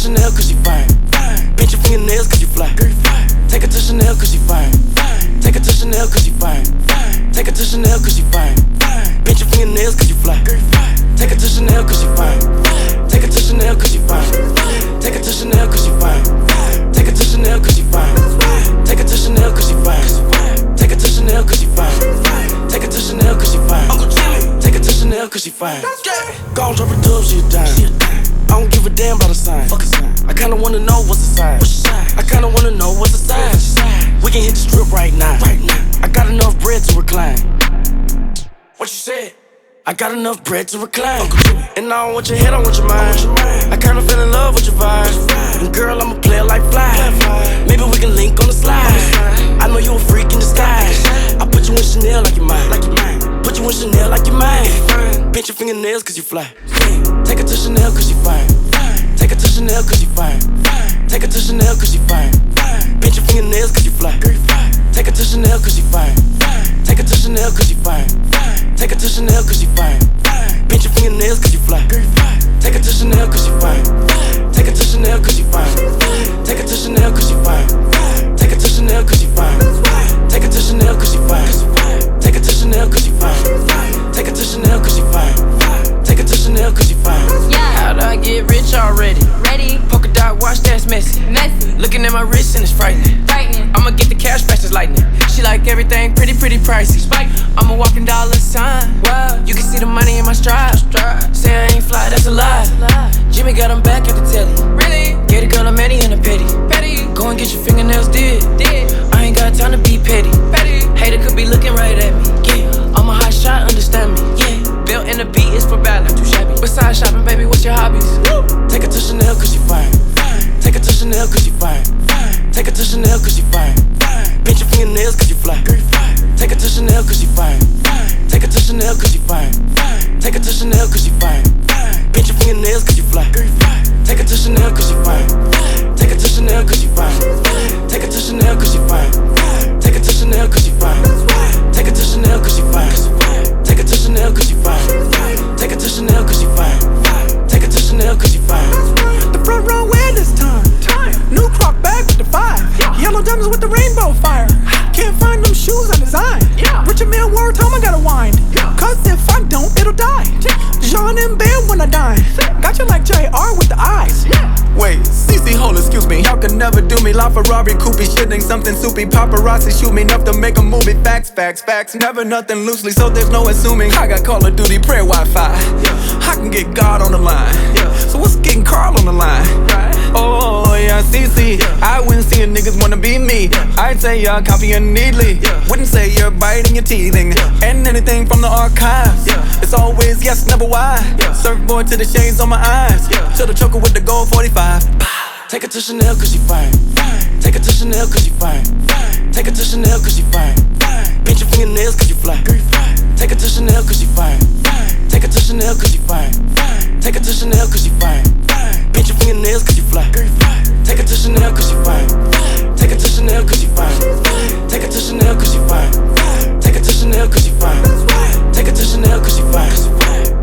Chanel cause you fine. Pinch your fingernails cause you fly. Take her to Chanel cause you fine. Take her to Chanel cause you fine. Take her to Chanel cause you fine. Pinch your fingernails cause you fly. Take her to Chanel cause you fine. Take her to Chanel cause you fine. Take her to Chanel cause you fine. Take her to Chanel cause you fine. Take her to Chanel cause you fine. Take her to Chanel cause you fine. Take her to Chanel cause you fine. Take her to Chanel cause you fine. Gon' drop her dubs, she a dime. I don't give a damn about a sign. I kinda wanna know what's the size. I kinda wanna know what's the size. We can hit the strip right now. I got enough bread to recline. What you said? I got enough bread to recline. And I don't want your head, I want your mind. I kinda fell in love with your vibe. And girl, I'm a player like Fly. Maybe we can link on the slide. I know you a freak in disguise. I put you in Chanel like you're mine. Put you in Chanel like you're mine. Pinch your fingernails cause you fly. Take her to Chanel cause you fine. Take her to Chanel cause you fine. Take her to Chanel cause you fine. Pinch your fingernails cause you fly. Take her to Chanel cause you fine. Take her to Chanel cause you fine. Take her to Chanel cause you fine. Pinch your fingernails cause you fly. Take her to Chanel cause you fine. Take her to Chanel cause you fine. Take her to Chanel cause you fine. Take her to Chanel cause you fine. Take her to Chanel cause you fine. Take her to Chanel cause you fine. Take her to Chanel cause you fine. Take her to Chanel cause you fine. How'd I get rich already? Ready? Polka dot watch that's messy. Looking at my wrist and it's frightening. I'ma get the cash fast as lightning. She like everything pretty pricey. I'm a walking dollar sign. Wow. You can see the money in my stride. Say I ain't fly, that's a lie. Jimmy got him back at the telly. Really? Get a girl, I'm Eddie in a petty. Go and get your fingernails did. I ain't got time to be petty. Hater could be looking right at me. Yeah. I'm a hot shot, understand me. Yeah. Built in the beat is for ballad. Too shabby. Besides shopping, baby, what's your hobbies? Woo. Take her to Chanel cause you fine. Take her to Chanel cause you fine. Take her to Chanel cause you fine. Pinch your fingernails cause you fly. Take her to Chanel cause you fine. Take her to Chanel cause you fine. Take her to Chanel cause you fine. Pinch your fingernails cause you fly. Take her to Chanel cause you fine. Take her to Chanel cause you fine. Take her to Chanel cause you fine. Take her to Chanel cause you fine. Take her to Chanel cause you fine. Take her to Chanel cause you fine. Take her to Chanel cause you fine. Take her to Chanel cause you fine. The front row win this time. New croc bag with the 5. Yellow diamonds with the rainbow fire. Can't find them shoes I designed. Richard Mille word time I gotta wind. Cause if I don't, it'll die. Jean and Ben when I dine. Got you like JR with the eyes. Wait, CC, hold, excuse me. Y'all can never do me. La Ferrari, Coopy, shit ain't something soupy. Paparazzi shoot me enough to make a movie. Facts. Never nothing loosely, so there's no assuming. I got Call of Duty, prayer Wi-Fi. I can get God on the line. So what's getting Carl on the line? Oh yeah, CC. I wouldn't see a niggas wanna be me. I'd say y'all copying neatly. Wouldn't say you're biting your teething. And anything from the archives. It's always yes, never why. Surfboard to the shades on my eyes. To the choker with the gold 45. Take her to Chanel cause you fine. Take her to Chanel cause you fine. Take her to Chanel cause you fine. Pinch your fingernails cause you fly. Take her to Chanel cause you fine. Take her to Chanel cause you fine. Take her to Chanel cause you fine. Pinch your fingernails cause you fly. Take her to Chanel cause you fine. Take her to Chanel cause you fine. Take her to Chanel cause you fine. Take her to Chanel cause you fine. Take her to Chanel cause you fine.